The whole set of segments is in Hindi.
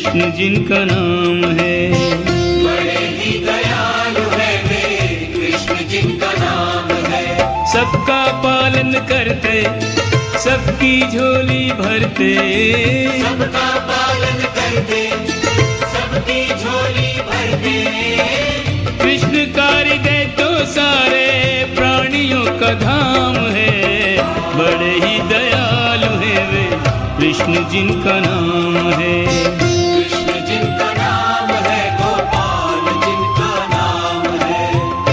कृष्ण जिनका नाम है। बड़े ही दयालु है वे, कृष्ण जिनका नाम है। सबका पालन करते, सबकी झोली भरते, सबका पालन करते, सबकी झोली भरते। कृष्णकारी दे तो सारे प्राणियों का धाम है। बड़े ही दयालु है वे, कृष्ण जिनका नाम है। कृष्ण जिनका नाम है, गोपाल जिनका नाम है।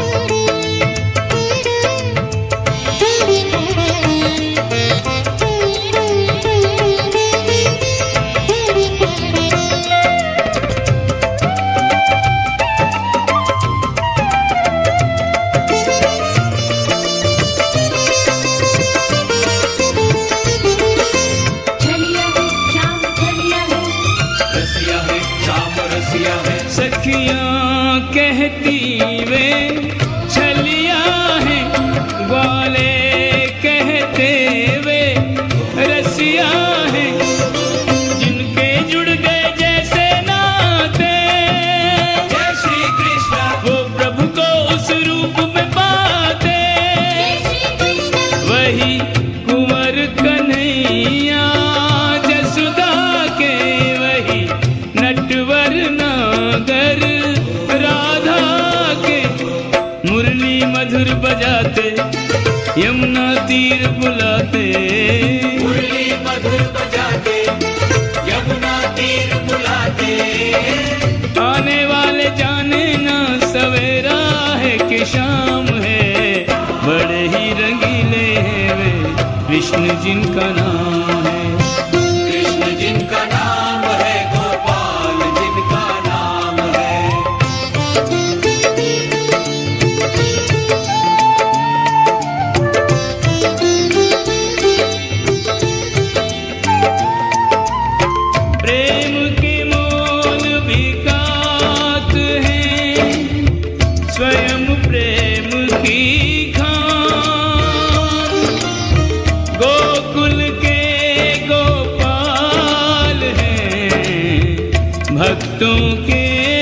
सखियाँ कहती वे छलिया है, ग्वाले कहते वे रसिया है। जिनके जुड़ गए जैसे नाते, जय श्री कृष्ण, वो प्रभु को उस रूप में पाते। वही कुंवर कन्हैया जसुदा के, वही नटवर नागर राधा के। मुरली मधुर बजाते, यमुना तीर बुलाते, मुरली मधुर बजाते, यमुना तीर बुलाते। आने वाले जाने ना सवेरा है कि शाम है। बड़े ही रंगीले हैं वे, कृष्ण जिनका नाम है। कृष्ण जिनका नाम है, गोपाल जिनका नाम है। प्रेम के मोल विकात हैं, स्वयं प्रेम की खान। गोकुल के गोपाल हैं, भक्तों के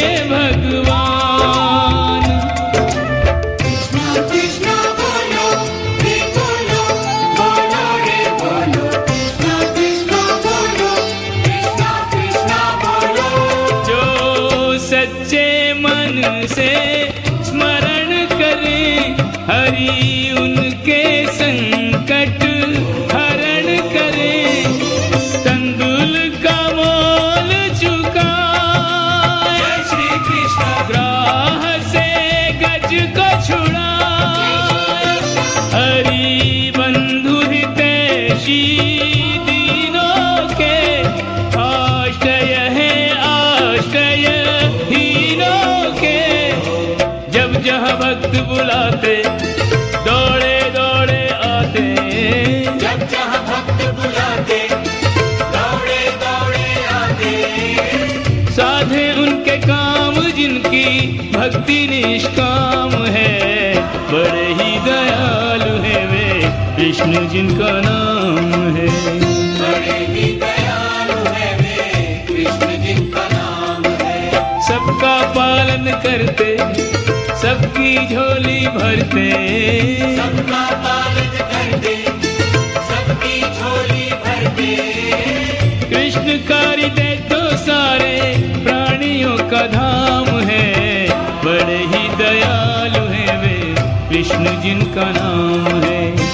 भगवान। कृष्णा कृष्णा बोलो रे बोलो, बोलो रे बोलो। कृष्णा कृष्णा बोलो, कृष्णा कृष्णा बोलो। जो सच्चे मन से स्मरण करें, हरि उनके संकट हरण करें। तंदुल का मोल चुकाए, जय श्री कृष्ण, ग्राह से गज को छुड़ाए। हरि बंधु हितैषी दीनों के, आश्रय है आश्रय हीनों के। जब जहाँ भक्त बुलाते, दौड़े दौड़े आते। जब जहाँ भक्त बुलाते, दौड़े दौड़े आते। साधे उनके काम जिनकी भक्ति निष्काम है। बड़े ही दयालु है वे, कृष्ण जिनका नाम है। बड़े ही दयालु है वे, कृष्ण जिनका नाम है। सबका पालन करते, सबकी झोली भरते, सबका पालन करते, सबकी झोली भरते। कृष्णकारी दे तो सारे प्राणियों का धाम है। बड़े ही दयालु है वे, कृष्ण जिनका नाम है।